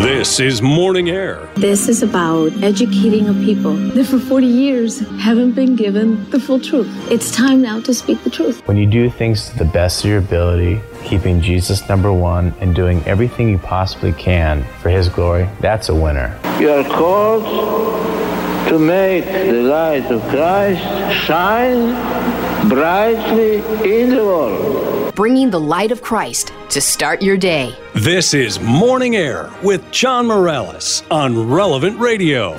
This is Morning Air. This is about educating a people that for 40 years haven't been given the full truth. It's time now to speak the truth. When you do things to the best of your ability, keeping Jesus number one and doing everything you possibly can for His glory, that's a winner. You are called to make the light of Christ shine brightly in the world. Bringing the light of Christ to start your day. This is Morning Air with John Morales on Relevant Radio.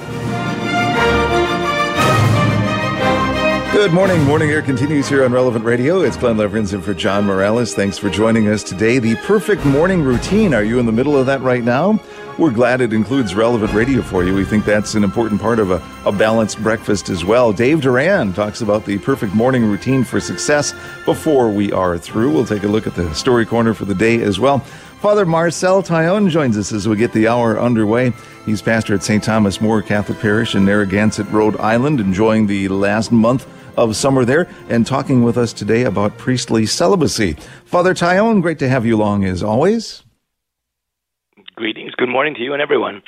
Good morning. Morning Air continues here on Relevant Radio. It's Glenn Leverins in for John Morales. Thanks for joining us today. The perfect morning routine. Are you in the middle of that right now? We're glad it includes Relevant Radio for you. We think that's an important part of a balanced breakfast as well. Dave Duran talks about the perfect morning routine for success before we are through. We'll take a look at the story corner for the day as well. Father Marcel Taillon joins us as we get the hour underway. He's pastor at St. Thomas More Catholic Parish in Narragansett, Rhode Island, enjoying the last month of summer there and talking with us today about priestly celibacy. Father Taillon, great to have you along as always. Greetings. Good morning to you and everyone.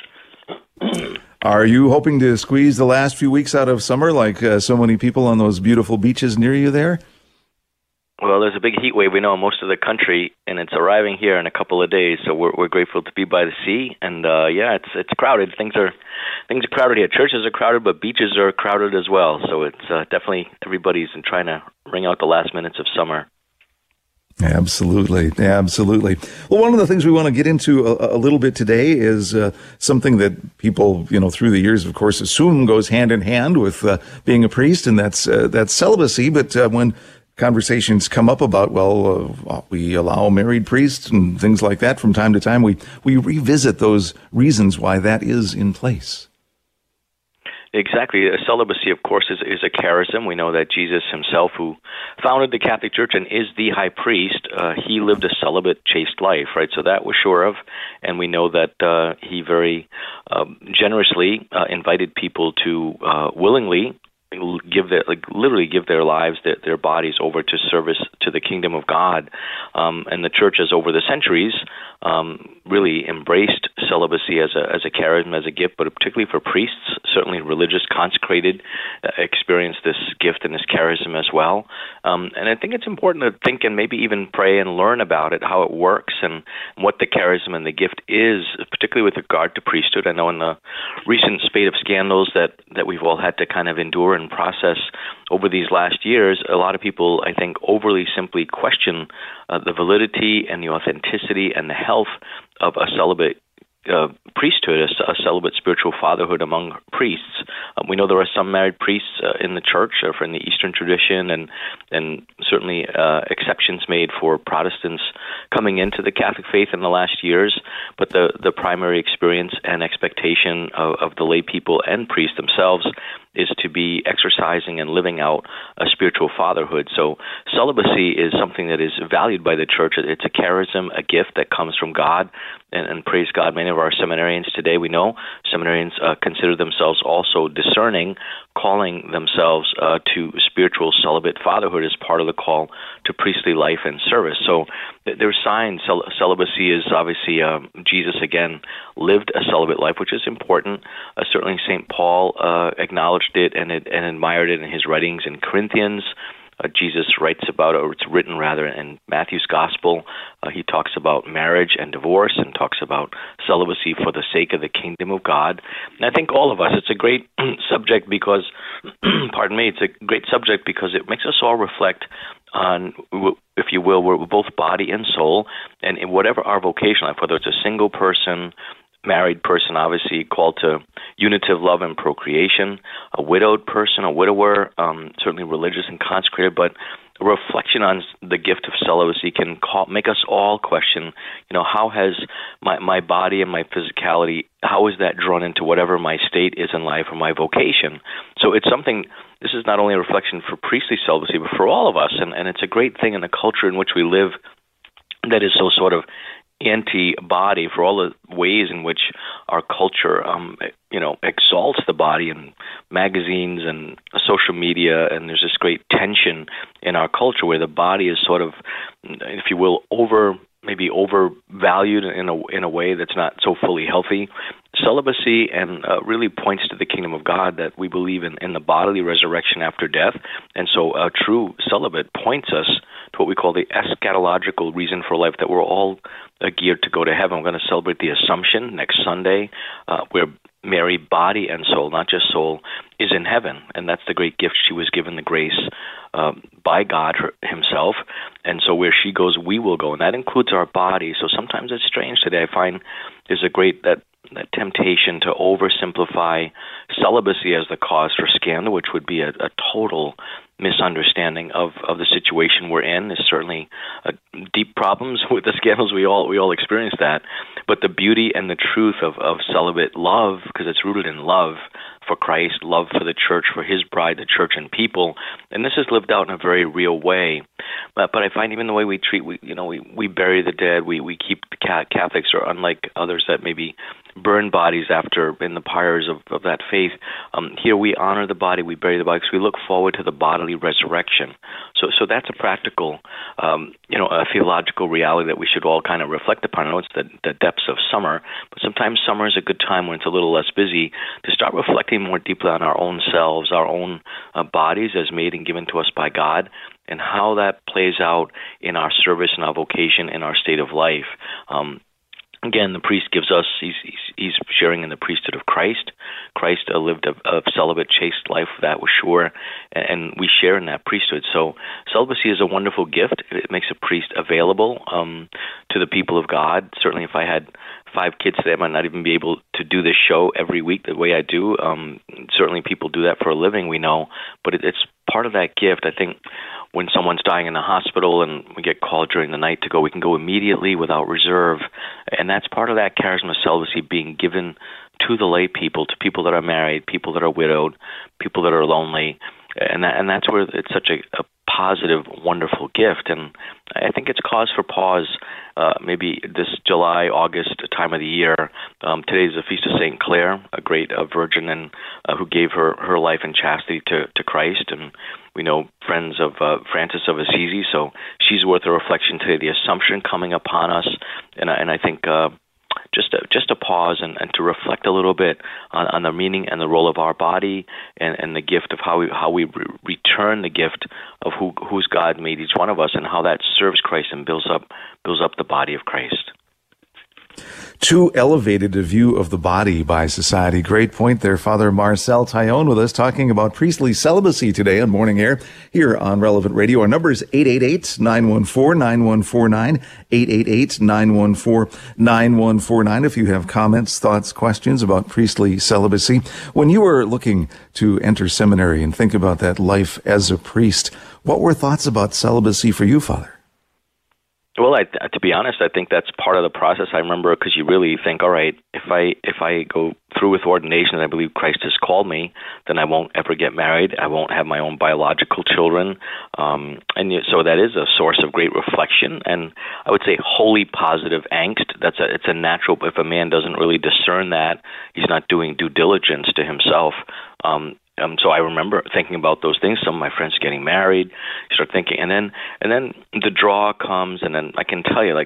Are you hoping to squeeze the last few weeks out of summer like so many people on those beautiful beaches near you there? Well, there's a big heat wave, we know, in most of the country, and it's arriving here in a couple of days, so we're grateful to be by the sea. And it's crowded. Things are crowded here. Churches are crowded, but beaches are crowded as well. So it's definitely everybody's trying to wring out the last minutes of summer. Absolutely. Well, one of the things we want to get into a little bit today is something that people, through the years, of course, assume goes hand in hand with being a priest, and that's celibacy. But when conversations come up about, we allow married priests and things like that from time to time, we revisit those reasons why that is in place. Exactly. Celibacy, of course, is a charism. We know that Jesus himself, who founded the Catholic Church and is the high priest, he lived a celibate, chaste life, right? So that we're sure of. And we know that he very generously invited people to willingly give their lives, their bodies over to service to the kingdom of God. And the church has, over the centuries, really embraced celibacy as a charism, as a gift, but particularly for priests, certainly religious, consecrated, experience this gift and this charism as well. And I think it's important to think and maybe even pray and learn about it, how it works and what the charism and the gift is, particularly with regard to priesthood. I know in the recent spate of scandals that we've all had to kind of endure and process over these last years, a lot of people, I think, overly simply question the validity and the authenticity and the health of a celibate priesthood, a celibate spiritual fatherhood among priests. We know there are some married priests in the church, or in the Eastern tradition, and certainly exceptions made for Protestants coming into the Catholic faith in the last years. But the primary experience and expectation of the lay people and priests themselves is to be exercising and living out a spiritual fatherhood. So celibacy is something that is valued by the church. It's a charism, a gift that comes from God, and praise God, many of our seminarians today, we know, seminarians consider themselves also discerning, calling themselves to spiritual celibate fatherhood as part of the call to priestly life and service. So there's signs. Celibacy is obviously, Jesus, again, lived a celibate life, which is important. Certainly St. Paul acknowledged it and admired it in his writings in Corinthians. Jesus writes about it, or it's written rather, in Matthew's Gospel. He talks about marriage and divorce and talks about celibacy for the sake of the kingdom of God. And I think all of us, it's a great subject because, it's a great subject because it makes us all reflect on, if you will, we're both body and soul, and in whatever our vocation life, whether it's a single person, married person, obviously called to unitive love and procreation, a widowed person, a widower, certainly religious and consecrated, but a reflection on the gift of celibacy can make us all question, how has my body and my physicality, how is that drawn into whatever my state is in life or my vocation? So it's something, this is not only a reflection for priestly celibacy, but for all of us, and it's a great thing in the culture in which we live that is so sort of anti-body, for all the ways in which our culture, exalts the body in magazines and social media, and there's this great tension in our culture where the body is sort of, if you will, maybe overvalued in a way that's not so fully healthy. Celibacy and really points to the kingdom of God, that we believe in the bodily resurrection after death. And so a true celibate points us to what we call the eschatological reason for life, that we're all geared to go to heaven. We're going to celebrate the Assumption next Sunday, where Mary, body and soul, not just soul, is in heaven. And that's the great gift. She was given the grace by God himself. And so where she goes, we will go. And that includes our body. So sometimes it's strange today. I find there's a great that temptation to oversimplify celibacy as the cause for scandal, which would be a total misunderstanding of the situation we're in. There's certainly deep problems with the scandals. We all experience that. But the beauty and the truth of celibate love, because it's rooted in love for Christ, love for the church, for his bride, the church and people, and this is lived out in a very real way. But I find even the way we treat, we bury the dead, we keep the Catholics, are unlike others that maybe burn bodies after in the pyres of that faith. Here we honor the body, we bury the body, because we look forward to the bodily resurrection. So that's a practical, a theological reality that we should all kind of reflect upon. I know it's the depths of summer, but sometimes summer is a good time when it's a little less busy to start reflecting more deeply on our own selves, our own bodies as made and given to us by God, and how that plays out in our service and our vocation and our state of life. Again, the priest gives us, he's sharing in the priesthood of Christ. Christ lived a celibate, chaste life, that was sure, and we share in that priesthood. So celibacy is a wonderful gift. It makes a priest available to the people of God. Certainly if I had 5 kids today, I might not even be able to do this show every week the way I do. Certainly people do that for a living, we know, but it's part of that gift. I think when someone's dying in the hospital and we get called during the night to go, we can go immediately without reserve. And that's part of that charism of celibacy being given to the lay people, to people that are married, people that are widowed, people that are lonely. And that's where it's such a positive, wonderful gift. And I think it's cause for pause maybe this July, August time of the year. Today is the Feast of St. Clare, a great virgin and who gave her life in chastity to Christ. And we know friends of Francis of Assisi, so she's worth a reflection today, the Assumption coming upon us. And I think just a pause and to reflect a little bit on the meaning and the role of our body and the gift of how we return the gift of who's God made each one of us, and how that serves Christ and builds up the body of Christ. Too elevated a view of the body by society. Great point there. Father Marcel Taillon with us talking about priestly celibacy today on Morning Air here on Relevant Radio. Our number is 888-914-9149, 888-914-9149 if you have comments, thoughts, questions about priestly celibacy. When you were looking to enter seminary and think about that life as a priest, what were thoughts about celibacy for you, Father? Well, to be honest, I think that's part of the process. I remember, because you really think, all right, if I go through with ordination and I believe Christ has called me, then I won't ever get married. I won't have my own biological children. So that is a source of great reflection, and I would say wholly positive angst. It's a natural. If a man doesn't really discern that, he's not doing due diligence to himself. So I remember thinking about those things. Some of my friends getting married. You start thinking, and then the draw comes, and then I can tell you, like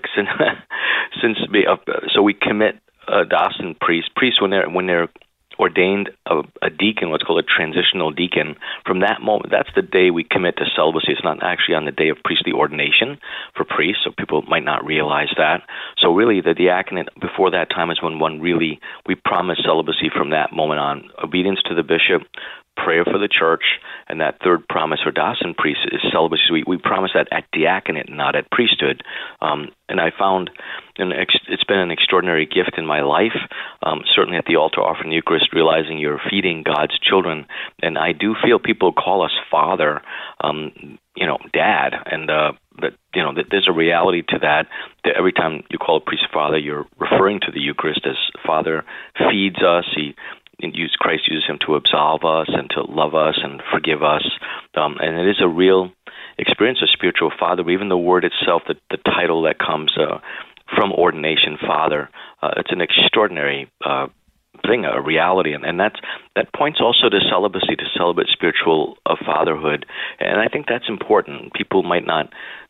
so we commit diocesan priests when they're ordained a deacon, what's called a transitional deacon. From that moment, that's the day we commit to celibacy. It's not actually on the day of priestly ordination for priests, so people might not realize that. So really, the diaconate before that time is when we promise celibacy from that moment on. Obedience to the bishop, prayer for the church, and that third promise for diocesan priests is celibacy. We promise that at diaconate, not at priesthood. And I found it's been an extraordinary gift in my life, certainly at the altar offering the Eucharist, realizing you're feeding God's children. And I do feel people call us Father, Dad, and but there's a reality to that every time you call a priest Father, you're referring to the Eucharist as Father feeds us. Christ uses him to absolve us and to love us and forgive us. And it is a real experience of spiritual father. Even the word itself, the title that comes from ordination, Father, it's an extraordinary thing, a reality. And that points also to celibacy, to celibate spiritual fatherhood. And I think that's important. People might not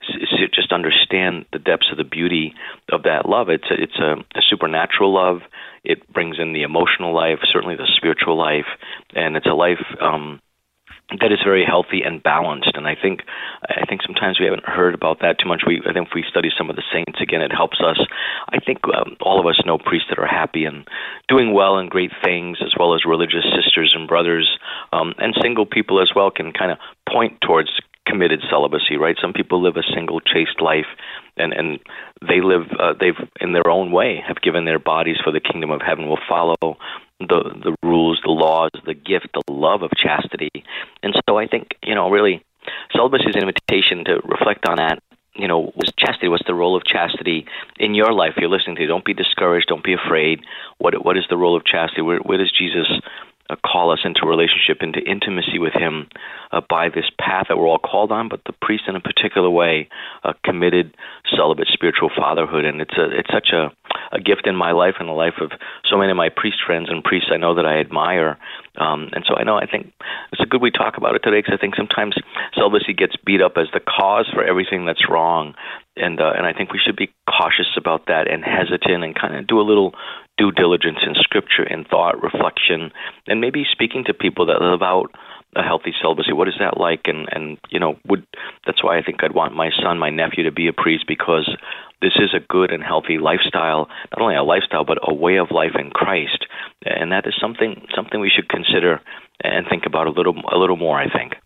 just understand the depths of the beauty of that love. It's a supernatural love. It brings in the emotional life, certainly the spiritual life, and it's a life that is very healthy and balanced. And I think sometimes we haven't heard about that too much. I think if we study some of the saints again, it helps us. I think all of us know priests that are happy and doing well and great things, as well as religious sisters and brothers, and single people as well can kind of point towards committed celibacy, right? Some people live a single, chaste life, and they live, they've in their own way have given their bodies for the kingdom of heaven, will follow the rules, the laws, the gift, the love of chastity. And so I think, really, celibacy is an invitation to reflect on that. Chastity, what's the role of chastity in your life you're listening to? Don't be discouraged. Don't be afraid. What is the role of chastity? Where does Jesus call us into relationship, into intimacy with him by this path that we're all called on, but the priest in a particular way, a committed, celibate spiritual fatherhood. And it's such a gift in my life and the life of so many of my priest friends and priests I know that I admire. And so I think it's a good we talk about it today, because I think sometimes celibacy gets beat up as the cause for everything that's wrong. And I think we should be cautious about that and hesitant and kind of do a little due diligence in Scripture and thought, reflection, and maybe speaking to people that live out a healthy celibacy. What is that like? And that's why I think I'd want my son, my nephew, to be a priest, because this is a good and healthy lifestyle, not only a lifestyle, but a way of life in Christ. And that is something we should consider and think about a little more, I think.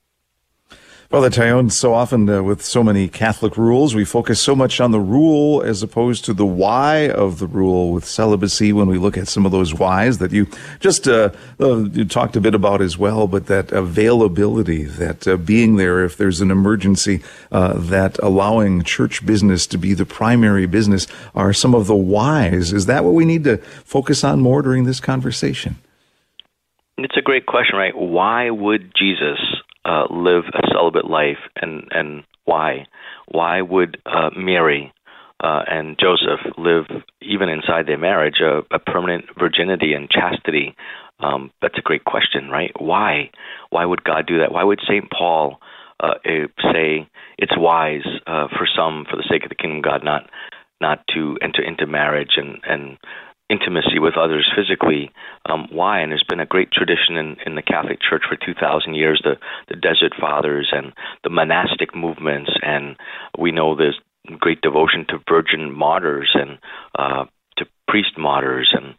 Father Taillon, so often with so many Catholic rules, we focus so much on the rule as opposed to the why of the rule with celibacy when we look at some of those whys that you just you talked a bit about as well, but that availability, that being there if there's an emergency, that allowing church business to be the primary business are some of the whys. Is that what we need to focus on more during this conversation? It's a great question, right? Why would Jesus live a celibate life, and why? Why would Mary and Joseph live, even inside their marriage, a permanent virginity and chastity? That's a great question, right? Why? Why would God do that? Why would St. Paul say it's wise for some, for the sake of the kingdom of God, not to enter into marriage and intimacy with others physically? Why? And there's been a great tradition in the Catholic Church for 2,000 years, the Desert Fathers and the monastic movements, and we know there's great devotion to virgin martyrs and to priest martyrs, and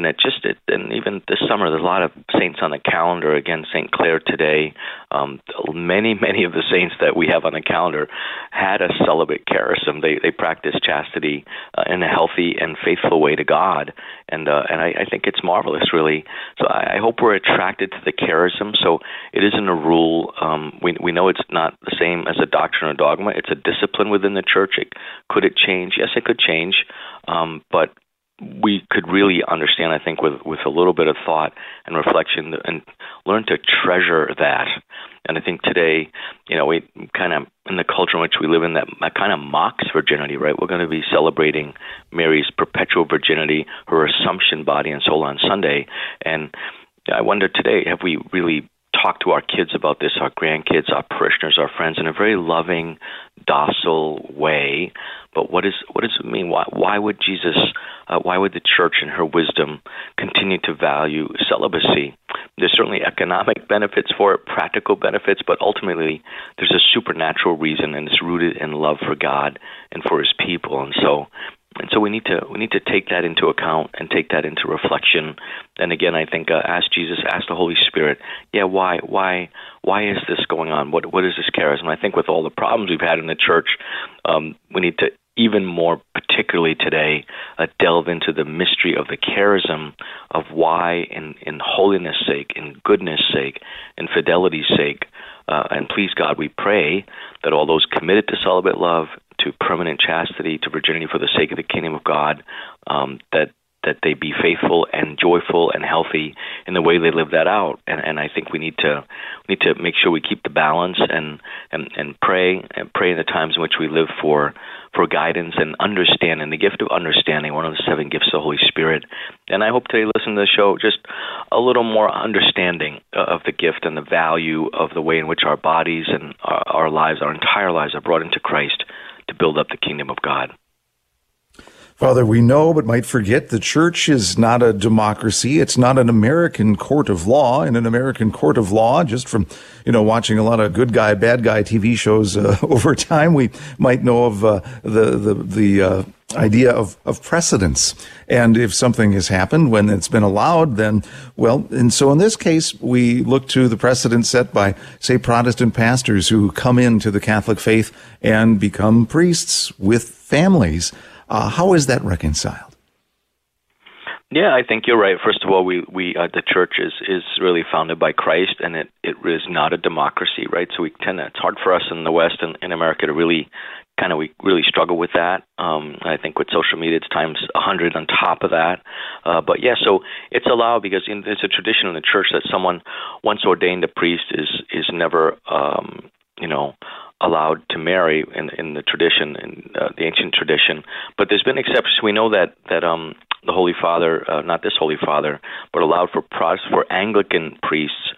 even this summer there's a lot of saints on the calendar. Again, St. Clare today. Many of the saints that we have on the calendar had a celibate charism. They practiced chastity in a healthy and faithful way to God, and I think it's marvelous, really. So I hope we're attracted to the charism. So it isn't a rule. We know it's not the same as a doctrine or dogma. It's a discipline within the church. Could it change? Yes, it could change, but we could really understand, I think, with a little bit of thought and reflection, and learn to treasure that. And I think today, we kind of, in the culture in which we live in, that kind of mocks virginity, right? We're going to be celebrating Mary's perpetual virginity, her Assumption body and soul on Sunday. And I wonder today, have we really talked to our kids about this, our grandkids, our parishioners, our friends, in a very loving, docile way? But what does it mean? Why would Jesus, why would the church in her wisdom continue to value celibacy? There's certainly economic benefits for it, practical benefits, but ultimately there's a supernatural reason, and it's rooted in love for God and for his people. And so we need to take that into account and take that into reflection. And again, I think ask Jesus, ask the Holy Spirit, why is this going on? What is this charism? I think with all the problems we've had in the church, we need to even more particularly today delve into the mystery of the charism of why, in holiness' sake, in goodness' sake, in fidelity's sake, and please God, we pray that all those committed to celibate love, to permanent chastity, to virginity for the sake of the kingdom of God, that that they be faithful and joyful and healthy in the way they live that out. And I think we need to make sure we keep the balance and pray in the times in which we live for guidance and understanding, the gift of understanding, one of the 7 gifts of the Holy Spirit. And I hope today, listen to the show, just a little more understanding of the gift and the value of the way in which our bodies and our lives, our entire lives, are brought into Christ to build up the kingdom of God. Father, we know but might forget the church is not a democracy. It's not an American court of law. In an American court of law, just from, watching a lot of good guy, bad guy TV shows over time, we might know of the idea of precedence. And if something has happened when it's been allowed, then, and so in this case, we look to the precedent set by, say, Protestant pastors who come into the Catholic faith and become priests with families. How is that reconciled? Yeah, I think you're right. First of all, we the church is really founded by Christ, and it is not a democracy, right? So it's hard for us in the West and in America to we really struggle with that. I think with social media, it's times 100 on top of that. But yeah, so it's allowed because there's a tradition in the church that someone once ordained a priest is never, allowed to marry in the tradition, in the ancient tradition. But there's been exceptions. We know that the Holy Father, not this Holy Father, but allowed for Anglican priests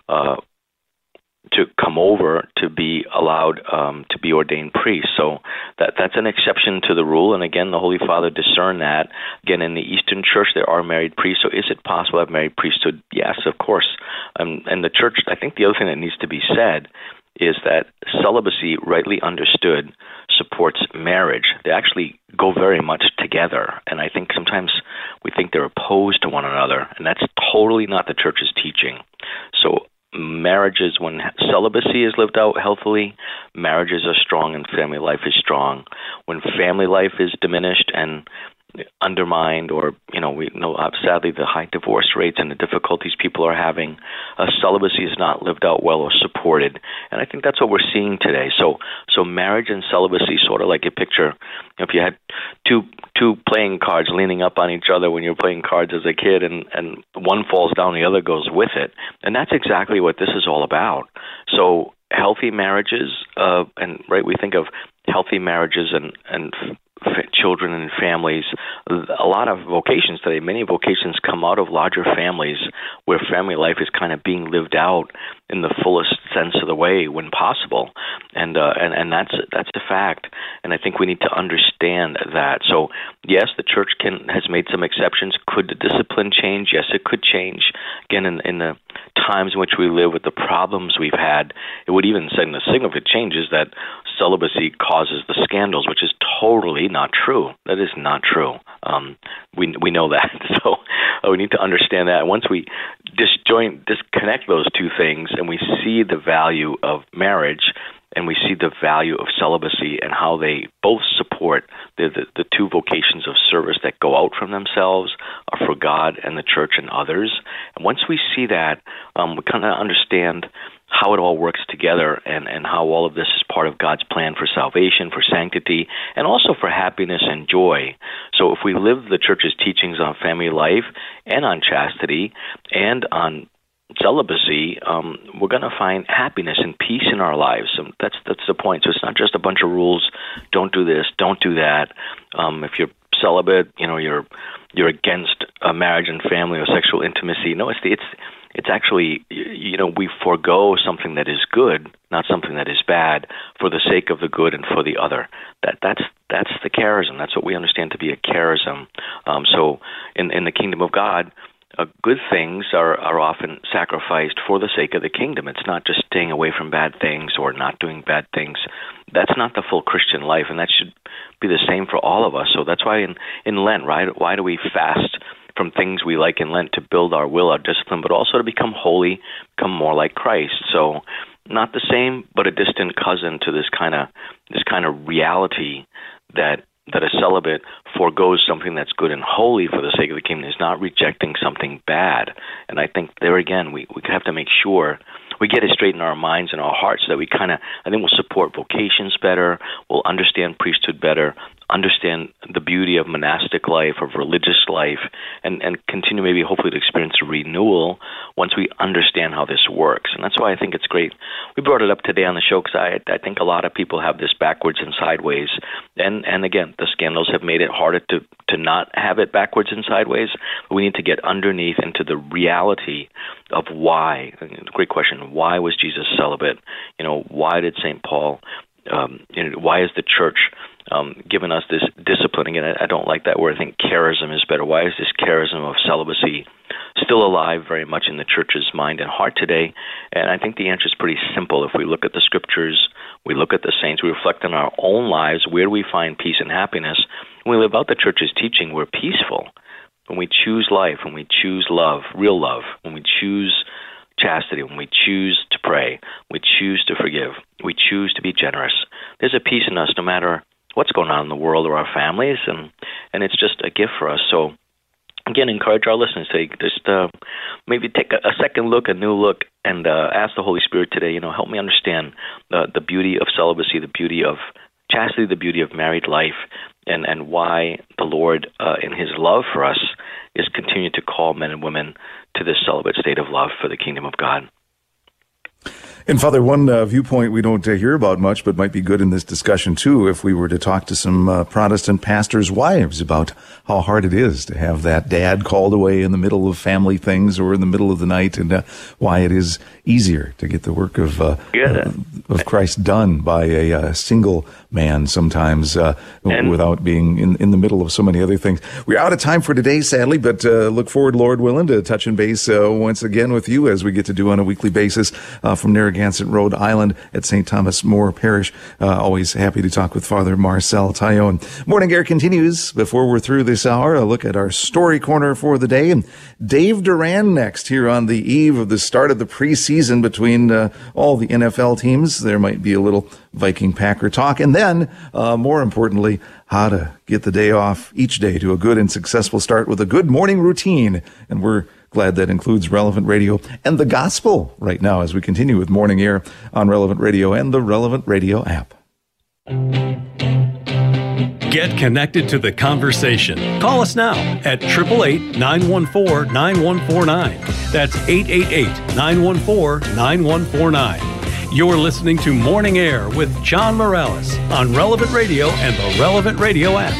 to come over to be allowed to be ordained priests. So that's an exception to the rule. And again, the Holy Father discerned that. Again, in the Eastern Church, there are married priests. So is it possible to have married priesthood? Yes, of course. And the church, I think the other thing that needs to be said is that celibacy, rightly understood, supports marriage. They actually go very much together. And I think sometimes we think they're opposed to one another, and that's totally not the church's teaching. So marriages, when celibacy is lived out healthily, marriages are strong and family life is strong. When family life is diminished and undermined, or we know sadly the high divorce rates and the difficulties people are having, celibacy is not lived out well or supported, and I think that's what we're seeing today. So marriage and celibacy, sort of like a picture. If you had two playing cards leaning up on each other when you're playing cards as a kid, and one falls down, the other goes with it, and that's exactly what this is all about. So healthy marriages, we think of healthy marriages and children and families. A lot of vocations today, many vocations come out of larger families where family life is kind of being lived out in the fullest sense of the way when possible, and that's a fact. And I think we need to understand that. So yes, the church has made some exceptions. Could the discipline change? Yes, it could change. Again, in the times in which we live with the problems we've had, it would even send a signal if it changes that celibacy causes the scandals, which is totally not true. That is not true. We know that. So we need to understand that. Once we disconnect those two things and we see the value of marriage and we see the value of celibacy and how they both support the two vocations of service that go out from themselves are for God and the church and others. And once we see that, we kind of understand how it all works together and how all of this is part of God's plan for salvation, for sanctity, and also for happiness and joy. So if we live the church's teachings on family life and on chastity and on celibacy, we're going to find happiness and peace in our lives. So that's the point. So it's not just a bunch of rules. Don't do this. Don't do that. If you're celibate, you're against marriage and family or sexual intimacy. No, it's actually, we forego something that is good, not something that is bad, for the sake of the good and for the other. That's the charism. That's what we understand to be a charism. So in the kingdom of God, good things are often sacrificed for the sake of the kingdom. It's not just staying away from bad things or not doing bad things. That's not the full Christian life, and that should be the same for all of us. So that's why in Lent, right? Why do we fast from things we like in Lent? To build our will, our discipline, but also to become holy, become more like Christ. So not the same, but a distant cousin to this kind of reality that a celibate forgoes something that's good and holy for the sake of the kingdom, is not rejecting something bad. And I think there again, we have to make sure we get it straight in our minds and our hearts so that we I think we'll support vocations better, we'll understand priesthood better, understand the beauty of monastic life, of religious life, and continue maybe hopefully to experience a renewal once we understand how this works. And that's why I think it's great. We brought it up today on the show because I think a lot of people have this backwards and sideways. And again, the scandals have made it harder to not have it backwards and sideways. We need to get underneath into the reality of why. Great question. Why was Jesus celibate? Why did St. Paul, why is the church given us this discipline? Again, I don't like that word. I think charism is better. Why is this charism of celibacy still alive very much in the church's mind and heart today? And I think the answer is pretty simple. If we look at the scriptures, we look at the saints, we reflect on our own lives, where do we find peace and happiness? When we live out the church's teaching, we're peaceful. When we choose life, when we choose love, real love, when we choose chastity, when we choose to pray, we choose to forgive, we choose to be generous, there's a peace in us no matter what's going on in the world or our families, and it's just a gift for us. So, again, encourage our listeners to just maybe take a second look, a new look, and ask the Holy Spirit today, help me understand the beauty of celibacy, the beauty of chastity, the beauty of married life, and why the Lord, in His love for us, is continuing to call men and women to this celibate state of love for the kingdom of God. And Father, one viewpoint we don't hear about much, but might be good in this discussion too, if we were to talk to some Protestant pastors' wives about how hard it is to have that dad called away in the middle of family things or in the middle of the night, and why it is easier to get the work of Christ done by a single man sometimes without being in the middle of so many other things. We're out of time for today, sadly, but look forward, Lord willing, to touching base once again with you as we get to do on a weekly basis from Narragansett, Rhode Island at St. Thomas More Parish. Always happy to talk with Father Marcel Taillon. Morning Air continues. Before we're through this hour, a look at our story corner for the day. And Dave Duran next here on the eve of the start of the preseason between all the NFL teams. There might be a little Viking Packer talk. And then, more importantly, how to get the day off each day to a good and successful start with a good morning routine. And we're glad that includes Relevant Radio and the gospel right now as we continue with Morning Air on Relevant Radio and the Relevant Radio app. Get connected to the conversation. Call us now at 888-914-9149. That's 888-914-9149. You're listening to Morning Air with John Morales on Relevant Radio and the Relevant Radio app.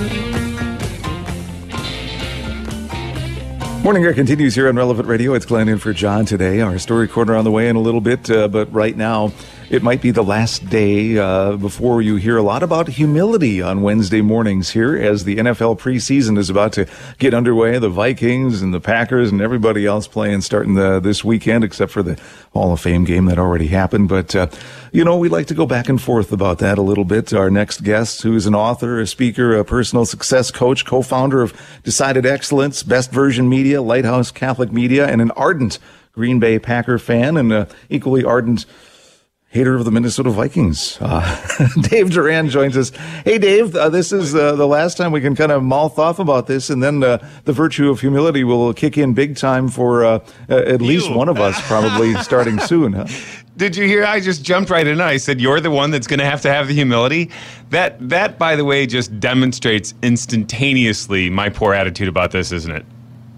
Morning Air continues here on Relevant Radio. It's Glenn in for John today. Our story corner on the way in a little bit, but right now it might be the last day before you hear a lot about humility on Wednesday mornings here as the NFL preseason is about to get underway. The Vikings and the Packers and everybody else playing starting this weekend, except for the Hall of Fame game that already happened. But, we like to go back and forth about that a little bit. Our next guest, who is an author, a speaker, a personal success coach, co-founder of Decided Excellence, Best Version Media, Lighthouse Catholic Media, and an ardent Green Bay Packer fan and an equally ardent hater of the Minnesota Vikings. Dave Duran joins us. Hey, Dave, this is the last time we can kind of mouth off about this, and then the virtue of humility will kick in big time for at least one of us probably starting soon. Huh? Did you hear? I just jumped right in. I said, you're the one that's going to have the humility. That, by the way, just demonstrates instantaneously my poor attitude about this, isn't it?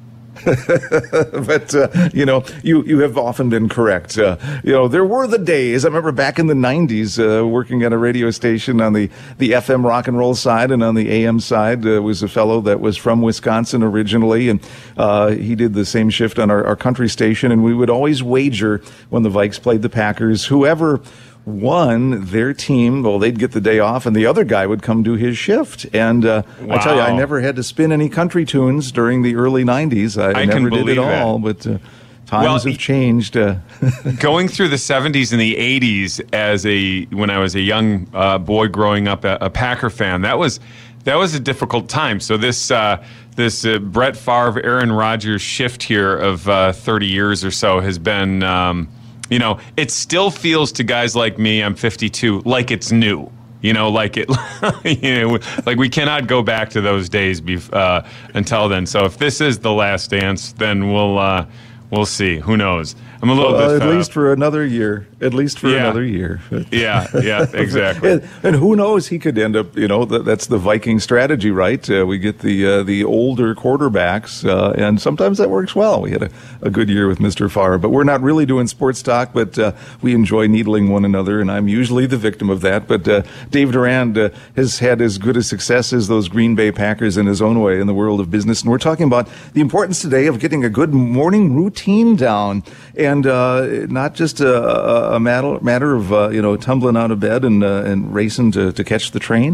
But, you have often been correct. There were the days, I remember back in the 90s, working at a radio station on the FM rock and roll side, and on the AM side was a fellow that was from Wisconsin originally, and he did the same shift on our country station, and we would always wager when the Vikes played the Packers, whoever won their team, well, they'd get the day off, and the other guy would come do his shift. And wow. I tell you, I never had to spin any country tunes during the early 90s. I never did at all, but times have changed. Going through the 70s and the 80s when I was a young boy growing up, a Packer fan, that was a difficult time. So this Brett Favre, Aaron Rodgers shift here of 30 years or so has been... it still feels to guys like me, I'm 52, like it's new. Like we cannot go back to those days until then. So if this is the last dance, then we'll We'll see. Who knows? I'm a little bit... At least for another year. Another year. Yeah, exactly. And who knows? He could end up, that's the Viking strategy, right? We get the older quarterbacks, and sometimes that works well. We had a good year with Mr. Favre, but we're not really doing sports talk, but we enjoy needling one another, and I'm usually the victim of that. But Dave Durand has had as good a success as those Green Bay Packers in his own way in the world of business, and we're talking about the importance today of getting a good morning routine down, and not just a matter of tumbling out of bed and racing to catch the train.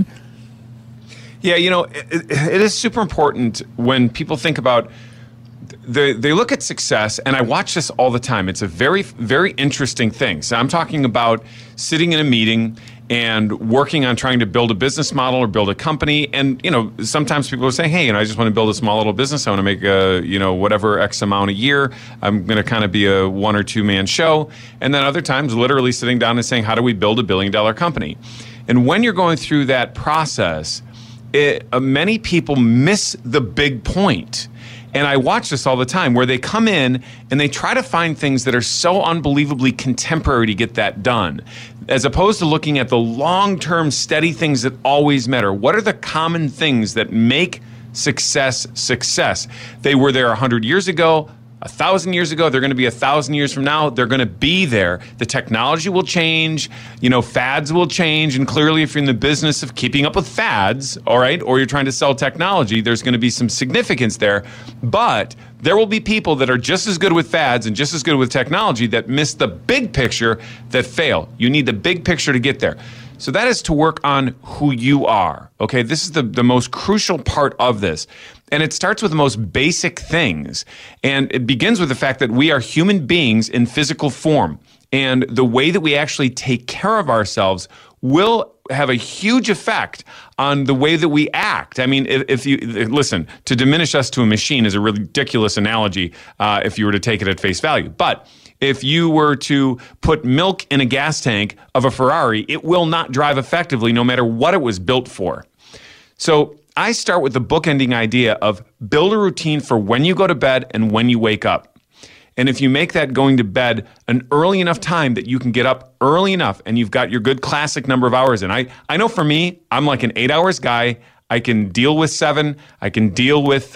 Yeah, it is super important when people think about. They look at success, and I watch this all the time. It's a very, very interesting thing. So I'm talking about sitting in a meeting and working on trying to build a business model or build a company. And, sometimes people are saying, hey, I just want to build a small little business. I want to make whatever X amount a year. I'm going to kind of be a 1 or 2 man show. And then other times literally sitting down and saying, how do we build $1 billion company? And when you're going through that process, many people miss the big point. And I watch this all the time where they come in and they try to find things that are so unbelievably contemporary to get that done, as opposed to looking at the long-term steady things that always matter. What are the common things that make success success? They were there 100 years ago, 1,000 years ago. They're going to be 1,000 years from now. They're going to be there. The technology will change. Fads will change. And clearly, if you're in the business of keeping up with fads, all right, or you're trying to sell technology, there's going to be some significance there. But there will be people that are just as good with fads and just as good with technology that miss the big picture, that fail. You need the big picture to get there. So that is to work on who you are. Okay, this is the most crucial part of this. And it starts with the most basic things. And it begins with the fact that we are human beings in physical form. And the way that we actually take care of ourselves will have a huge effect on the way that we act. I mean, if you listen, to diminish us to a machine is a ridiculous analogy if you were to take it at face value. But if you were to put milk in a gas tank of a Ferrari, it will not drive effectively no matter what it was built for. So I start with the bookending idea of build a routine for when you go to bed and when you wake up. And if you make that going to bed an early enough time that you can get up early enough and you've got your good classic number of hours in. I know for me, I'm like an 8 hours guy. I can deal with 7. I can deal with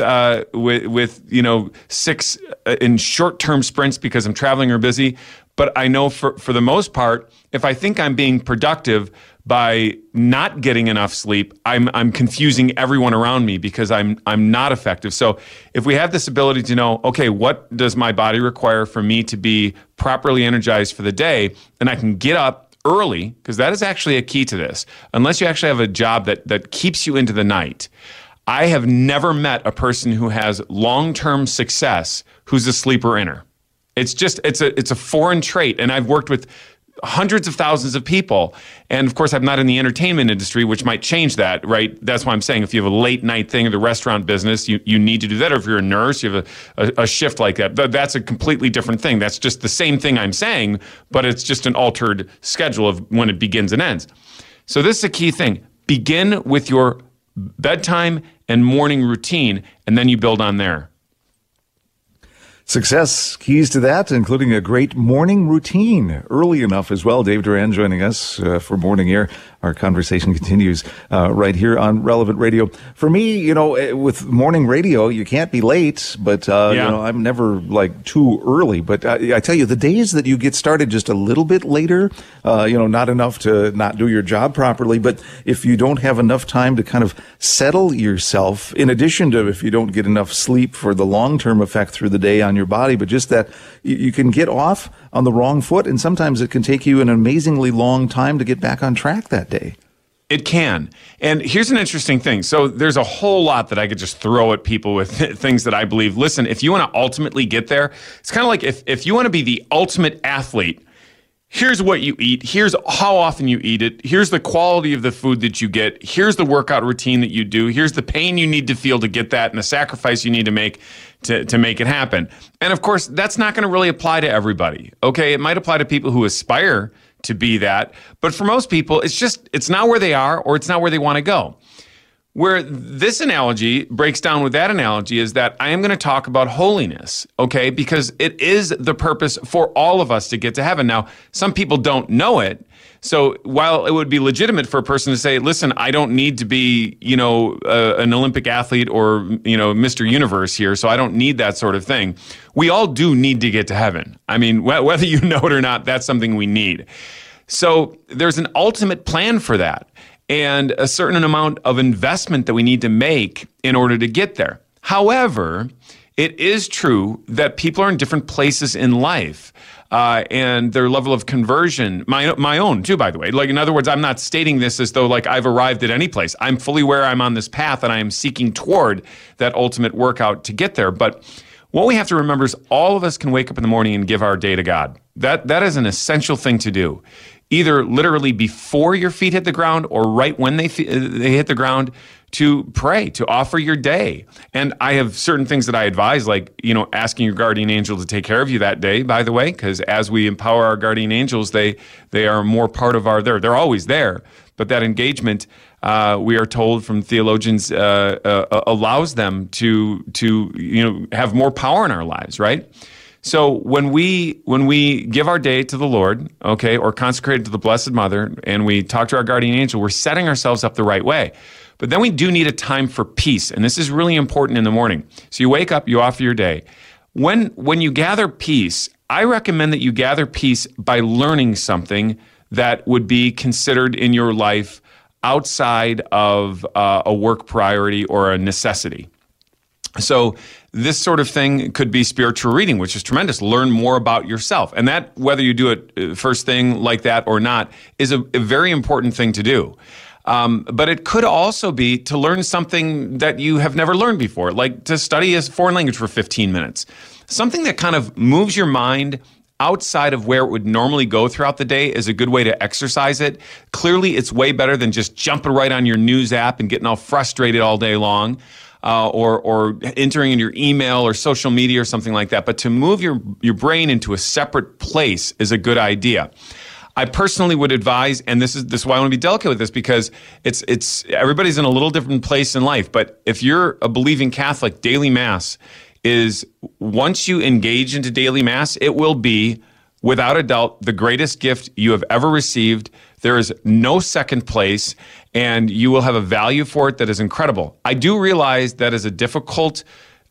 6 in short-term sprints because I'm traveling or busy. But I know for the most part, if I think I'm being productive by not getting enough sleep, I'm confusing everyone around me because I'm not effective. So if we have this ability to know, okay, what does my body require for me to be properly energized for the day, and I can get up early, because that is actually a key to this. Unless you actually have a job that keeps you into the night. I have never met a person who has long-term success who's a sleeper inner. It's a foreign trait, and I've worked with hundreds of thousands of people. And of course, I'm not in the entertainment industry, which might change that, right? That's why I'm saying if you have a late night thing in the restaurant business, you need to do that. Or if you're a nurse, you have a shift like that. That's a completely different thing. That's just the same thing I'm saying, but it's just an altered schedule of when it begins and ends. So this is a key thing. Begin with your bedtime and morning routine, and then you build on there. Success keys to that, including a great morning routine early enough as well. Dave Durand joining us for Morning Air. Our conversation continues right here on Relevant Radio. For me, with morning radio, you can't be late, but I'm never like too early. But I tell you, the days that you get started just a little bit later, not enough to not do your job properly. But if you don't have enough time to kind of settle yourself, in addition to if you don't get enough sleep for the long-term effect through the day on your body, but just that you can get off on the wrong foot, and sometimes it can take you an amazingly long time to get back on track that day. It can. And here's an interesting thing. So there's a whole lot that I could just throw at people with things that I believe. Listen, if you want to ultimately get there, it's kind of like if you want to be the ultimate athlete, here's what you eat. Here's how often you eat it. Here's the quality of the food that you get. Here's the workout routine that you do. Here's the pain you need to feel to get that and the sacrifice you need to make to make it happen. And of course, that's not going to really apply to everybody. Okay, it might apply to people who aspire to be that. But for most people, it's not where they are or it's not where they want to go. Where this analogy breaks down with that analogy is that I am going to talk about holiness, okay? Because it is the purpose for all of us to get to heaven. Now, some people don't know it. So while it would be legitimate for a person to say, listen, I don't need to be, an Olympic athlete or, Mr. Universe here, so I don't need that sort of thing. We all do need to get to heaven. I mean, whether you know it or not, that's something we need. So there's an ultimate plan for that, and a certain amount of investment that we need to make in order to get there. However, it is true that people are in different places in life, and their level of conversion, my own too, by the way. Like, in other words, I'm not stating this as though like I've arrived at any place. I'm fully aware I'm on this path and I am seeking toward that ultimate workout to get there. But what we have to remember is all of us can wake up in the morning and give our day to God. That is an essential thing to do. Either literally before your feet hit the ground or right when they hit the ground, to pray, to offer your day. And I have certain things that I advise, like, asking your guardian angel to take care of you that day, by the way, because as we empower our guardian angels, they are more part of they're always there. But that engagement, we are told from theologians, allows them to have more power in our lives, right? So when we give our day to the Lord, okay, or consecrate it to the Blessed Mother, and we talk to our guardian angel, we're setting ourselves up the right way. But then we do need a time for peace, and this is really important in the morning. So you wake up, you offer your day. When you gather peace, I recommend that you gather peace by learning something that would be considered in your life outside of a work priority or a necessity. So this sort of thing could be spiritual reading, which is tremendous. Learn more about yourself. And that, whether you do it first thing like that or not, is a very important thing to do. But it could also be to learn something that you have never learned before, like to study a foreign language for 15 minutes. Something that kind of moves your mind outside of where it would normally go throughout the day is a good way to exercise it. Clearly, it's way better than just jumping right on your news app and getting all frustrated all day long. Or entering in your email or social media or something like that. But to move your brain into a separate place is a good idea. I personally would advise, and this is why I want to be delicate with this, because it's everybody's in a little different place in life. But if you're a believing Catholic, daily Mass is, once you engage into daily Mass, it will be, without a doubt, the greatest gift you have ever received. There is no second place, and you will have a value for it that is incredible. I do realize that is a difficult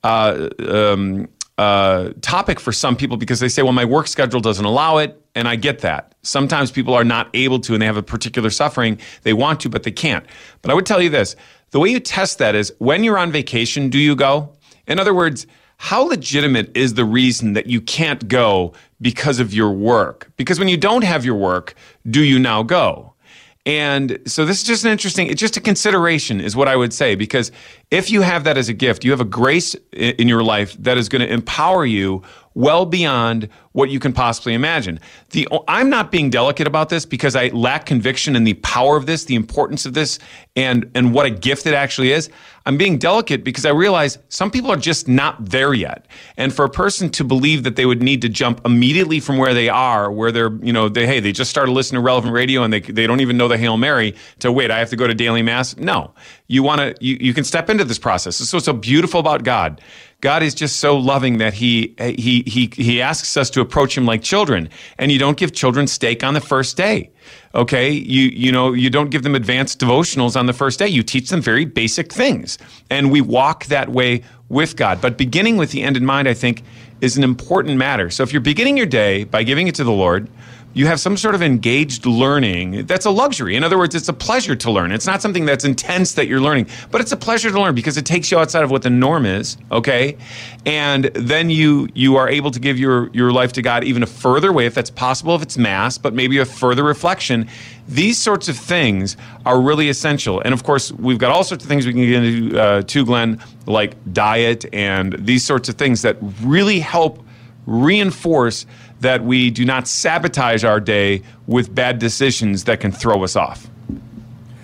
topic for some people, because they say, well, my work schedule doesn't allow it, and I get that. Sometimes people are not able to, and they have a particular suffering. They want to, but they can't. But I would tell you this. The way you test that is, when you're on vacation, do you go? In other words, how legitimate is the reason that you can't go because of your work? Because when you don't have your work, do you now go? And so this is just it's just a consideration is what I would say, because if you have that as a gift, you have a grace in your life that is going to empower you well beyond what you can possibly imagine. I'm not being delicate about this because I lack conviction in the power of this, the importance of this, and what a gift it actually is. I'm being delicate because I realize some people are just not there yet. And for a person to believe that they would need to jump immediately from where they are, where they just started listening to Relevant Radio and they don't even know the Hail Mary, to wait, I have to go to daily Mass. No, you can step into this process. This is what's so beautiful about God. God is just so loving that he asks us to approach him like children. And you don't give children steak on the first day. Okay, you don't give them advanced devotionals on the first day. You teach them very basic things. And we walk that way with God. But beginning with the end in mind, I think, is an important matter. So if you're beginning your day by giving it to the Lord, you have some sort of engaged learning. That's a luxury. In other words, it's a pleasure to learn. It's not something that's intense that you're learning, but it's a pleasure to learn because it takes you outside of what the norm is, okay? And then you are able to give your life to God even a further way, if that's possible, if it's Mass, but maybe a further reflection. These sorts of things are really essential. And of course, we've got all sorts of things we can get into, too, Glenn, like diet and these sorts of things that really help reinforce that we do not sabotage our day with bad decisions that can throw us off.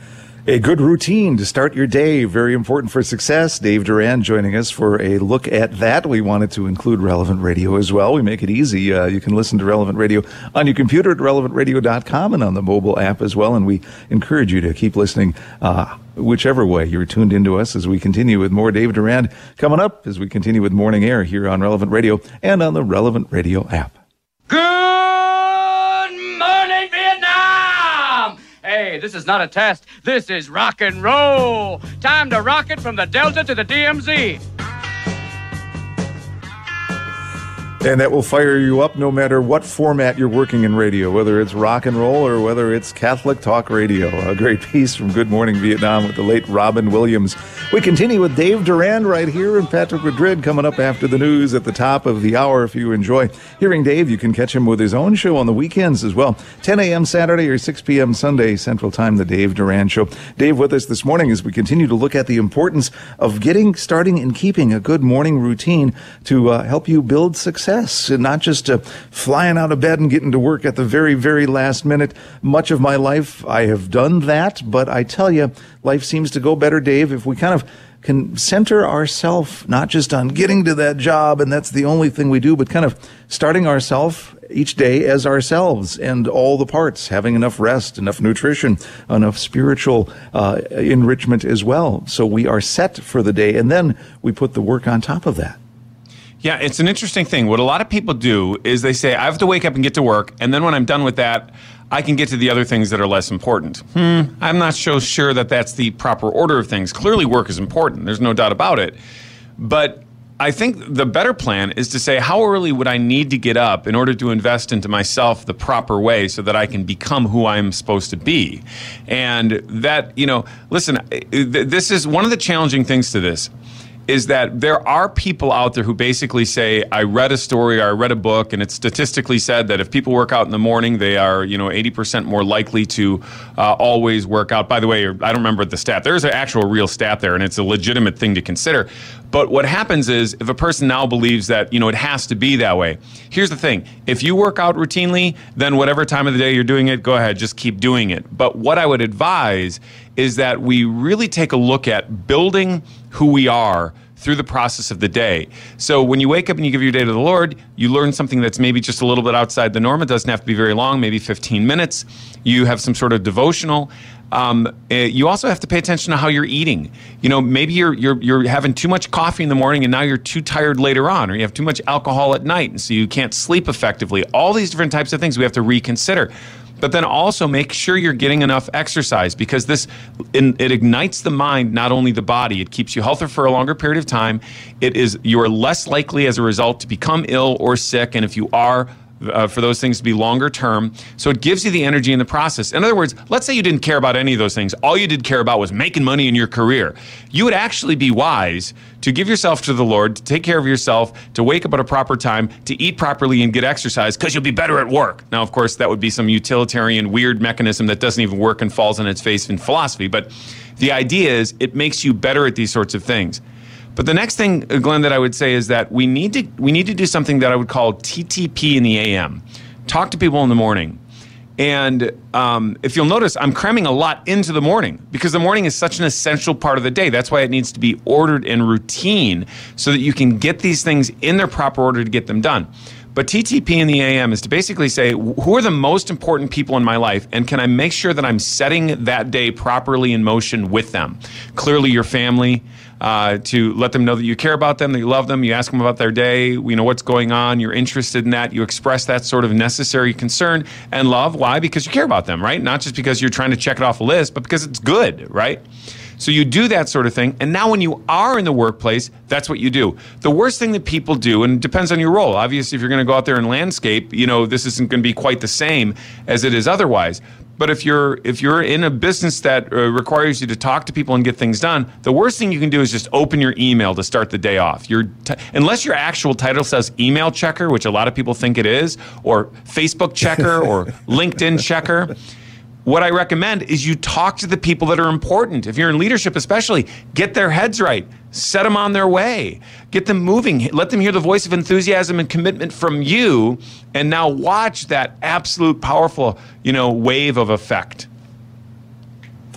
A good routine to start your day, very important for success. Dave Duran joining us for a look at that. We wanted to include Relevant Radio as well. We make it easy. You can listen to Relevant Radio on your computer at relevantradio.com and on the mobile app as well. And we encourage you to keep listening whichever way you're tuned into us as we continue with more Dave Duran coming up as we continue with Morning Air here on Relevant Radio and on the Relevant Radio app. Good morning, Vietnam! Hey, this is not a test. This is rock and roll. Time to rock it from the Delta to the DMZ. And that will fire you up no matter what format you're working in radio, whether it's rock and roll or whether it's Catholic talk radio. A great piece from Good Morning Vietnam with the late Robin Williams. We continue with Dave Duran right here and Patrick Madrid coming up after the news at the top of the hour. If you enjoy hearing Dave, you can catch him with his own show on the weekends as well. 10 a.m. Saturday or 6 p.m. Sunday Central Time, the Dave Duran Show. Dave with us this morning as we continue to look at the importance of starting and keeping a good morning routine to help you build success. And not just flying out of bed and getting to work at the very, very last minute. Much of my life, I have done that, but I tell you, life seems to go better, Dave, if we kind of can center ourselves not just on getting to that job, and that's the only thing we do, but kind of starting ourselves each day as ourselves and all the parts, having enough rest, enough nutrition, enough spiritual enrichment as well. So we are set for the day, and then we put the work on top of that. Yeah, it's an interesting thing. What a lot of people do is they say, I have to wake up and get to work, and then when I'm done with that, I can get to the other things that are less important. I'm not so sure that that's the proper order of things. Clearly, work is important. There's no doubt about it. But I think the better plan is to say, how early would I need to get up in order to invest into myself the proper way so that I can become who I'm supposed to be? And that, listen, this is one of the challenging things to this. Is that there are people out there who basically say, I read a story or I read a book, and it's statistically said that if people work out in the morning, they are 80% more likely to always work out. By the way, I don't remember the stat. There's an actual real stat there, and it's a legitimate thing to consider. But what happens is if a person now believes that, it has to be that way. Here's the thing. If you work out routinely, then whatever time of the day you're doing it, go ahead, just keep doing it. But what I would advise is that we really take a look at building who we are through the process of the day. So when you wake up and you give your day to the Lord, you learn something that's maybe just a little bit outside the norm. It doesn't have to be very long, maybe 15 minutes. You have some sort of devotional. You also have to pay attention to how you're eating. Maybe you're having too much coffee in the morning and now you're too tired later on, or you have too much alcohol at night and so you can't sleep effectively. All these different types of things we have to reconsider. But then also make sure you're getting enough exercise, because it ignites the mind, not only the body. It keeps you healthier for a longer period of time. You're less likely as a result to become ill or sick, and if you are, for those things to be longer term. So it gives you the energy in the process. In other words, let's say you didn't care about any of those things. All you did care about was making money in your career. You would actually be wise to give yourself to the Lord, to take care of yourself, to wake up at a proper time, to eat properly and get exercise, because you'll be better at work. Now, of course, that would be some utilitarian, weird mechanism that doesn't even work and falls on its face in philosophy. But the idea is it makes you better at these sorts of things. But the next thing, Glenn, that I would say is that we need to do something that I would call TTP in the AM. Talk to people in the morning. And if you'll notice, I'm cramming a lot into the morning because the morning is such an essential part of the day. That's why it needs to be ordered and routine so that you can get these things in their proper order to get them done. But TTP in the AM is to basically say, who are the most important people in my life, and can I make sure that I'm setting that day properly in motion with them? Clearly your family, to let them know that you care about them, that you love them, you ask them about their day, what's going on, you're interested in that, you express that sort of necessary concern and love. Why? Because you care about them, right? Not just because you're trying to check it off a list, but because it's good, right? So you do that sort of thing. And now when you are in the workplace, that's what you do. The worst thing that people do, and it depends on your role. Obviously, if you're going to go out there and landscape, this isn't going to be quite the same as it is otherwise. But if you're in a business that requires you to talk to people and get things done, the worst thing you can do is just open your email to start the day off. Unless your actual title says email checker, which a lot of people think it is, or Facebook checker, or LinkedIn checker. What I recommend is you talk to the people that are important. If you're in leadership especially, get their heads right. Set them on their way. Get them moving. Let them hear the voice of enthusiasm and commitment from you. And now watch that absolute powerful, wave of effect.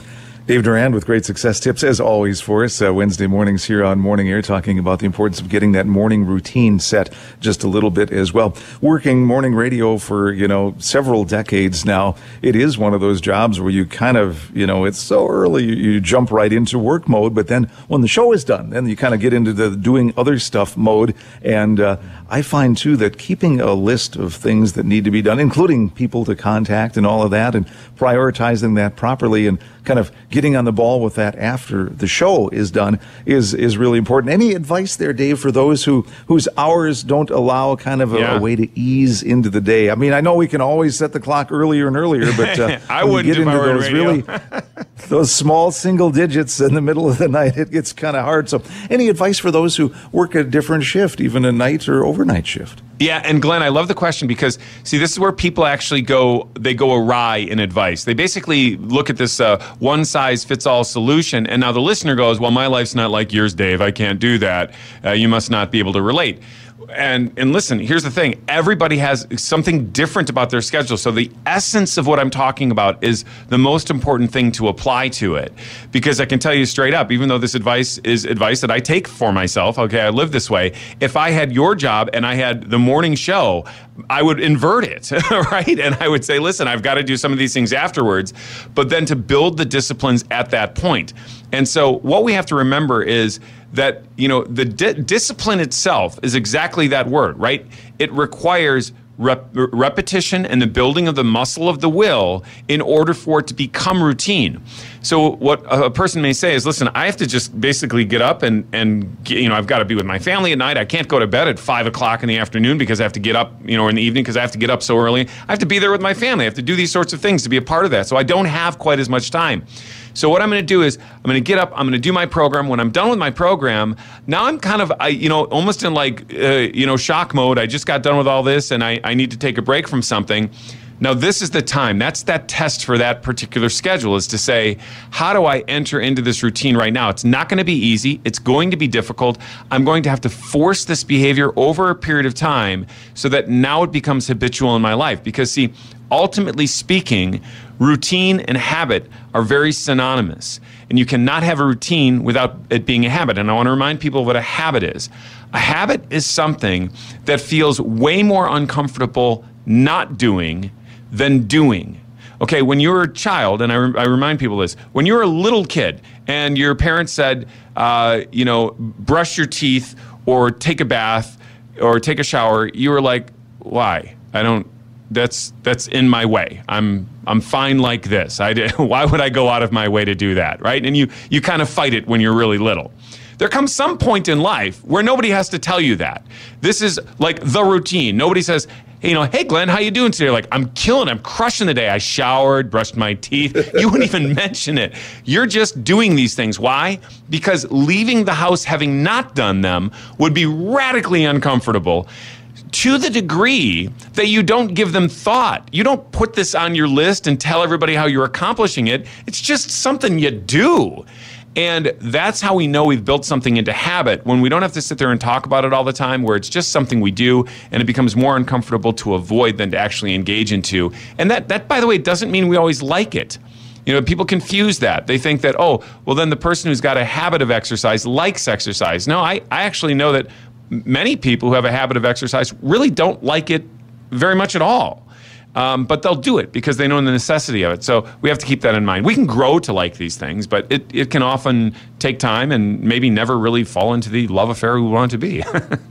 Dave Duran with great success tips, as always, for us Wednesday mornings here on Morning Air, talking about the importance of getting that morning routine set just a little bit as well. Working morning radio for, several decades now, it is one of those jobs where you kind of, it's so early, you jump right into work mode, but then when the show is done, then you kind of get into the doing other stuff mode. And I find, too, that keeping a list of things that need to be done, including people to contact and all of that, and prioritizing that properly and kind of getting on the ball with that after the show is done is really important. Any advice there, Dave, for those whose hours don't allow kind of a way to ease into the day? I mean, I know we can always set the clock earlier and earlier, but I wouldn't get into those really those small single digits in the middle of the night, it gets kind of hard. So any advice for those who work a different shift, even a night or overnight shift? Yeah, and Glenn, I love the question because, see, this is where people actually go awry in advice. They basically look at this one-size-fits-all solution, and now the listener goes, well, my life's not like yours, Dave. I can't do that. You must not be able to relate. And listen, here's the thing. Everybody has something different about their schedule. So the essence of what I'm talking about is the most important thing to apply to it. Because I can tell you straight up, even though this advice is advice that I take for myself, okay, I live this way. If I had your job and I had the morning show, I would invert it, right? And I would say, listen, I've got to do some of these things afterwards, but then to build the disciplines at that point. And so what we have to remember is that, the discipline itself is exactly that word, right? It requires repetition and the building of the muscle of the will in order for it to become routine. So what a person may say is, listen, I have to just basically get up and I've got to be with my family at night. I can't go to bed at 5 o'clock in the afternoon because I have to get up, in the evening because I have to get up so early. I have to be there with my family. I have to do these sorts of things to be a part of that. So I don't have quite as much time. So what I'm going to do is I'm going to get up, I'm going to do my program. When I'm done with my program, now I'm kind of, almost in shock mode. I just got done with all this and I need to take a break from something. Now, this is the time. That's that test for that particular schedule, is to say, how do I enter into this routine right now? It's not going to be easy. It's going to be difficult. I'm going to have to force this behavior over a period of time so that now it becomes habitual in my life. Because, see, ultimately speaking, routine and habit are very synonymous. And you cannot have a routine without it being a habit. And I want to remind people what a habit is. A habit is something that feels way more uncomfortable not doing than doing. Okay, when you were a child, and I remind people this, when you were a little kid and your parents said, brush your teeth or take a bath or take a shower, you were like, why? That's in my way. I'm fine like this. Why would I go out of my way to do that, right? And you kind of fight it when you're really little. There comes some point in life where nobody has to tell you that. This is like the routine. Nobody says, hey, Glenn, how you doing today? You're like, I'm crushing the day. I showered, brushed my teeth. You wouldn't even mention it. You're just doing these things. Why? Because leaving the house having not done them would be radically uncomfortable, to the degree that you don't give them thought. You don't put this on your list and tell everybody how you're accomplishing it. It's just something you do. And that's how we know we've built something into habit, when we don't have to sit there and talk about it all the time, where it's just something we do and it becomes more uncomfortable to avoid than to actually engage into. And that by the way, doesn't mean we always like it. People confuse that. They think that, then the person who's got a habit of exercise likes exercise. No, I actually know that many people who have a habit of exercise really don't like it very much at all. But they'll do it because they know the necessity of it. So we have to keep that in mind. We can grow to like these things, but it can often take time and maybe never really fall into the love affair we want it to be.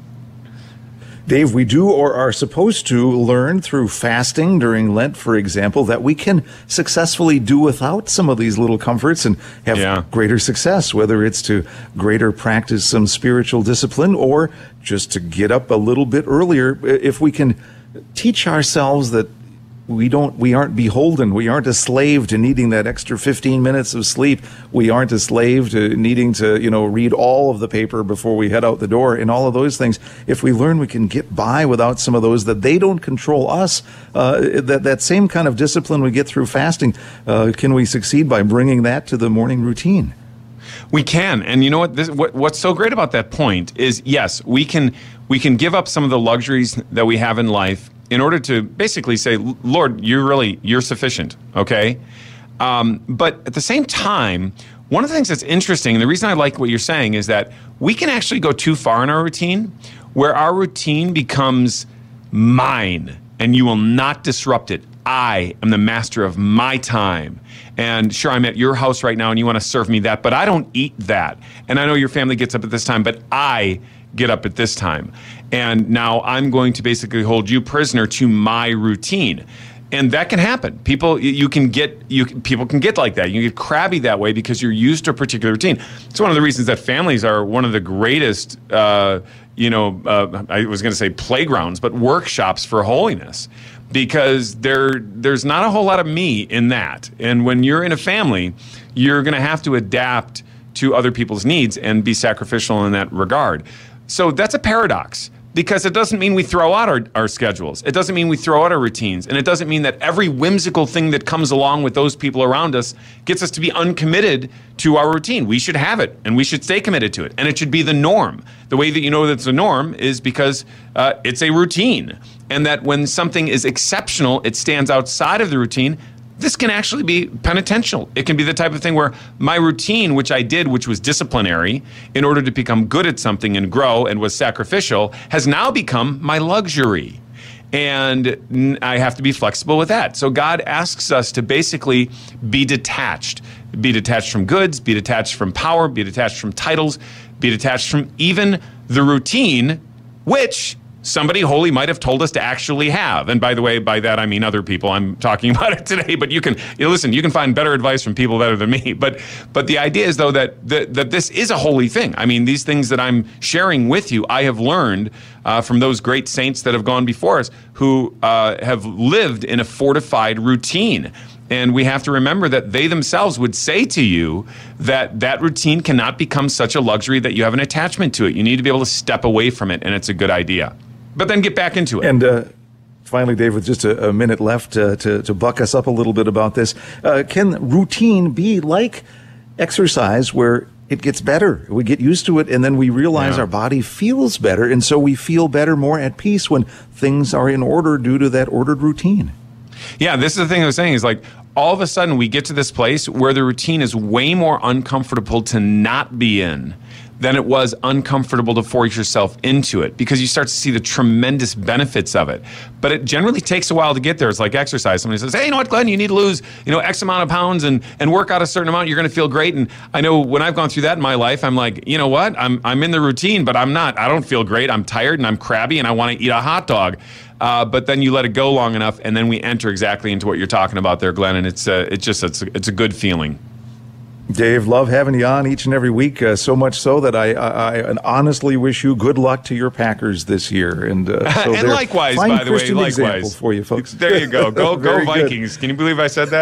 Dave, we do or are supposed to learn through fasting during Lent, for example, that we can successfully do without some of these little comforts and have greater success, whether it's to greater practice some spiritual discipline or just to get up a little bit earlier. If we can teach ourselves that we aren't beholden. We aren't a slave to needing that extra 15 minutes of sleep. We aren't a slave to needing to, read all of the paper before we head out the door and all of those things. If we learn we can get by without some of those, that they don't control us, that same kind of discipline we get through fasting, can we succeed by bringing that to the morning routine? We can. And you know what? What's so great about that point is, yes, we can give up some of the luxuries that we have in life in order to basically say, Lord, you're sufficient, okay? But at the same time, one of the things that's interesting, and the reason I like what you're saying, is that we can actually go too far in our routine, where our routine becomes mine, and you will not disrupt it. I am the master of my time. And sure, I'm at your house right now and you want to serve me that, but I don't eat that. And I know your family gets up at this time, but I get up at this time. And now I'm going to basically hold you prisoner to my routine. And that can happen. People can get like that. You can get crabby that way because you're used to a particular routine. It's one of the reasons that families are one of the greatest, I was going to say playgrounds, but workshops for holiness, because there's not a whole lot of me in that. And when you're in a family, you're going to have to adapt to other people's needs and be sacrificial in that regard. So that's a paradox. Because it doesn't mean we throw out our schedules. It doesn't mean we throw out our routines. And it doesn't mean that every whimsical thing that comes along with those people around us gets us to be uncommitted to our routine. We should have it, and we should stay committed to it. And it should be the norm. The way that you know that's a norm is because it's a routine. And that when something is exceptional, it stands outside of the routine. This can actually be penitential. It can be the type of thing where my routine, which I did, which was disciplinary, in order to become good at something and grow and was sacrificial, has now become my luxury. And I have to be flexible with that. So God asks us to basically be detached. Be detached from goods, be detached from power, be detached from titles, be detached from even the routine, which somebody holy might have told us to actually have. And by the way, by that I mean other people. I'm talking about it today, but you can find better advice from people better than me. But the idea is, though, that this is a holy thing. I mean, these things that I'm sharing with you, I have learned from those great saints that have gone before us who have lived in a fortified routine. And we have to remember that they themselves would say to you that routine cannot become such a luxury that you have an attachment to it. You need to be able to step away from it, and it's a good idea. But then get back into it. And finally, Dave, with just a minute left to buck us up a little bit about this, can routine be like exercise where it gets better? We get used to it, and then we realize our body feels better, and so we feel better, more at peace when things are in order due to that ordered routine. Yeah, this is the thing I was saying, is like all of a sudden we get to this place where the routine is way more uncomfortable to not be in than it was uncomfortable to force yourself into it, because you start to see the tremendous benefits of it. But it generally takes a while to get there. It's like exercise. Somebody says, hey, you know what, Glenn, you need to lose, X amount of pounds and work out a certain amount. You're going to feel great. And I know when I've gone through that in my life, I'm like, you know what? I'm in the routine, but I don't feel great. I'm tired and I'm crabby and I want to eat a hot dog. But then you let it go long enough, and then we enter exactly into what you're talking about there, Glenn. And it's a good feeling. Dave, love having you on each and every week, so much so that I honestly wish you good luck to your Packers this year. And, so and likewise, by the way, likewise. For you folks. There you go. Go Vikings. Good. Can you believe I said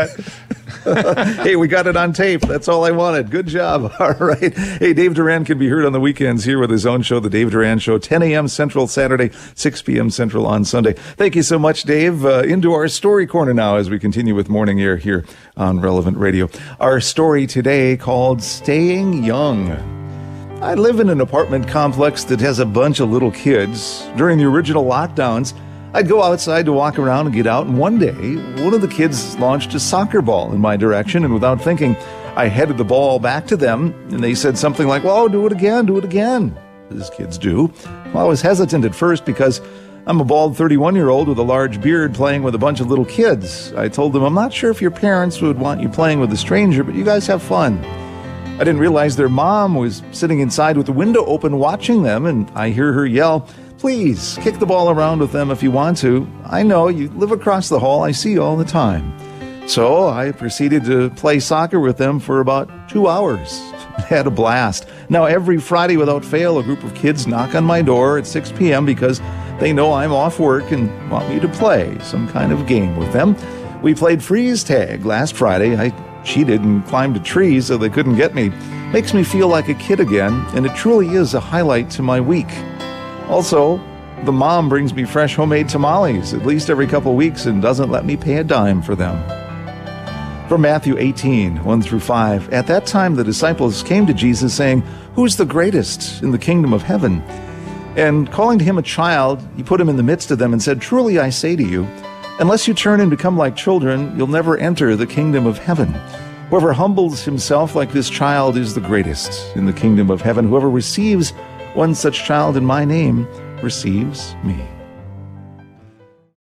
that? Hey, we got it on tape. That's all I wanted. Good job. All right. Hey, Dave Duran can be heard on the weekends here with his own show, The Dave Duran Show, 10 a.m. Central Saturday, 6 p.m. Central on Sunday. Thank you so much, Dave. Into our story corner now as we continue with Morning Air here on Relevant Radio. Our story today called Staying Young. I live in an apartment complex that has a bunch of little kids. During the original lockdowns, I'd go outside to walk around and get out, and one day, one of the kids launched a soccer ball in my direction, and without thinking, I headed the ball back to them, and they said something like, well, do it again, as kids do. Well, I was hesitant at first because I'm a bald 31-year-old with a large beard playing with a bunch of little kids. I told them, I'm not sure if your parents would want you playing with a stranger, but you guys have fun. I didn't realize their mom was sitting inside with the window open watching them, and I hear her yell, please, kick the ball around with them if you want to. I know, you live across the hall, I see you all the time. So I proceeded to play soccer with them for about 2 hours. Had a blast. Now every Friday without fail, a group of kids knock on my door at 6 p.m. because they know I'm off work and want me to play some kind of game with them. We played freeze tag last Friday. I cheated and climbed a tree so they couldn't get me. Makes me feel like a kid again, and it truly is a highlight to my week. Also, the mom brings me fresh homemade tamales at least every couple of weeks and doesn't let me pay a dime for them. From Matthew 18, 1-5, at that time the disciples came to Jesus saying, who's the greatest in the kingdom of heaven? And calling to him a child, he put him in the midst of them and said, truly I say to you, Unless you turn and become like children, you'll never enter the kingdom of heaven. Whoever humbles himself like this child is the greatest in the kingdom of heaven. Whoever receives one such child in my name receives me.